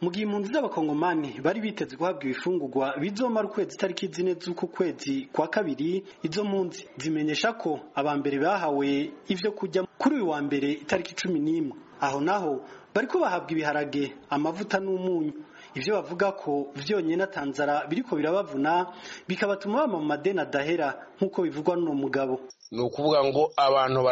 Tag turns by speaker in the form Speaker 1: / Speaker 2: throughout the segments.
Speaker 1: mu gihe impunzi z'abakongomani bari biteze guhabwa ibifungurwa bizomara ukwezi tariki 4 z'uko kwezi kwa kabiri, izo mpunzi zimenyesha ko abambere bahawe ivyo kujya kuri uyu wa mbere itariki 11. Aho naho bariko bahabwa ibiharage, amavuta n'umunyu. Ivyo bavuga ko vyonyene Tanzara biriko birabavuna bikabatuma bama mu madeni adahera nkuko bivugwa n'uwo mugabo.
Speaker 2: Nukuvuga ngo abantu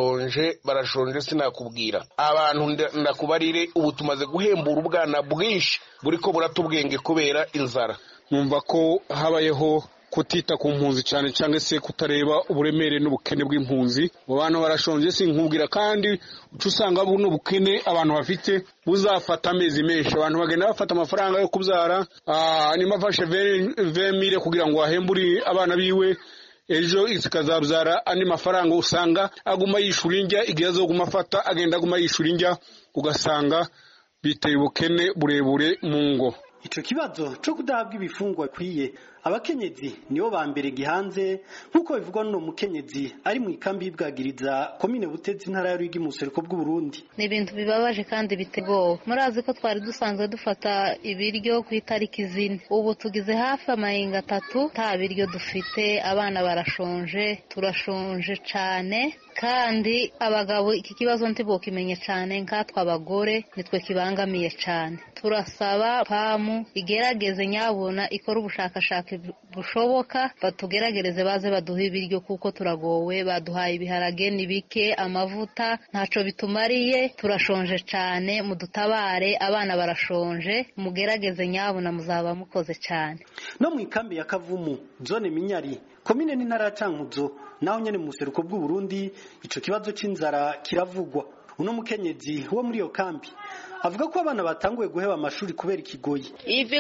Speaker 2: barashonje sinakubwira. Abantu ndakubarire ubu tumaze guhembura ubwana bwinshi buriko buratubwenge kubera inzara.
Speaker 3: Numva ko habayeho kutita ku mpunzi cyane cyangwa se kutareba uburemere n'ubukene bw'impunzi. Abantu barashonje sinkubwira, kandi usanga buno bukene abantu bafite buzafata amezi menshi. Abantu bagenda bafata amafaranga yo kubyara, nimafashe 20,000 kugira ngo ahembure abana biwe, ejo isikazabyara andi mafaranga usanga aguma yishura indya, igihe azoguma afata agenda aguma yishura indya, ugasanga biteye ubukene burebure mu ngo.
Speaker 1: Ico kibazo cyo kudahabwa ibifungwa kwiye abakenyezi nibo bambere gihanze nkuko bivugwa no mukenyezi ari mu ikambi y'Ibwagiriza komine Butezi intara ya Ruyigi mu buseruko bw'u Burundi.
Speaker 4: Ni ibintu bibabaje kandi bitegowe. Murazi ko twari dusanzwe dufata ibiryo ku itariki 4, ubu tugize hafi amahinga 3 ta biryo dufite, abana barashonje, turashonje cyane, kandi abagabo iki kibazo ntibokimenye cyane, nkatwa abagore nitwe kibangamiye cyane. Turasaba pamu igerageze nyabona ikora ubushakashatsi bushoboka, batugeragereze baze baduha ibiryo kuko turagowe. Baduhaye ibiharage nibike, amavuta ntaco bitumariye, turashonje cyane, mudutabare, abana barashonje, mugerageze nyabona muzaba mukoze cyane.
Speaker 1: No mu ikambi ya Kavumu zone Minyari komine n'intara ya Cankuzo naho nyene mu buseruko bw'u Burundi ico kibazo c'inzara kiravugwa. Uno mukenyezi wo muri iyo kambi avuga ko abana batanguye guheba amashuri kubera ikigoyi.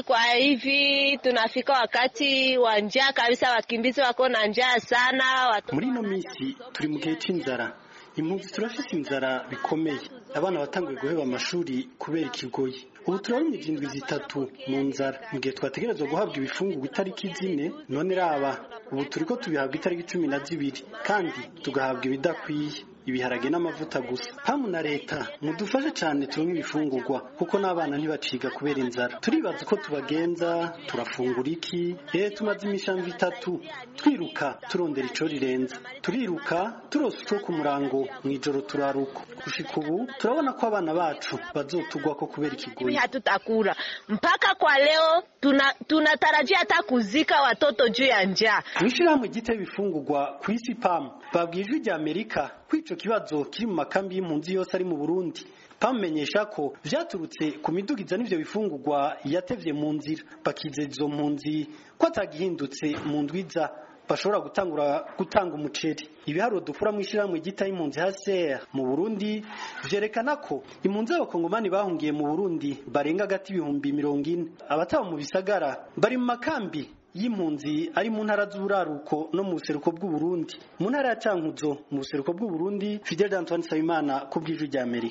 Speaker 5: Hivi tunafika wakati wa njaa kabisa, wakimbizi wako na njaa sana.
Speaker 1: Muri no misi turi mu gihe c'inzara, impunzi turafite inzara bikomeye. Abana batanguye guheba amashuri kubera ikigoyi. Ubu turabona indwi 3 mu nzara, mu gihe twategerezwa guhabwa ibifungurwa itariki 4, none raba ubu turiko tubihabwa itariki 12 kandi tugahabwa ibidakwiye, ibiharage n'amavuta gusa. Hamu na leta mudufashe cyane turonke ibifungurwa kuko n'abana ntibaciga kubera inzara. Turibaza ko tubagenza, turafungura iki? Tumaze imishambi 3 twiruka turondera ico rirenza, turiruka turose cyo ku murango mwijoro turaruko. Gushika ubu turabona ko abana bacu bazotugwa ko kubera ikigoyi.
Speaker 5: Hatutakula mpaka kwa leo, tunatarajia hata kuzika watoto juu ya njaa.
Speaker 1: Mwishirahamwe gite bifungurwa ku isi PAM babwijwe rya Amerika kwico kibazo kiri mu makambi y'impunzi yose ari mu Burundi. Pamenyesha ko vyaturutse ku midugiza n'ivyo bifungurwa yatevye mu nzira, bakizeza izo mpunzi ko atagihindutse mu ndwiza bashobora gutanga umuceri. Ibiharuro dukura mu ishiramwe gita y'impunzi HCR mu Burundi vyerekana ko impunzi z'abakongomani bahungiye mu Burundi barenga gati 40,000. Abataba mu bisagara bari mu makambi y'impunzi ari mu ntara z'uburaruko no mu buseruko bw'u Burundi. Mu ntara ya Cankuzo mu buseruko bw'u Burundi, Fidel Antoine Sayimana ku bw'ijwi rya Amerika.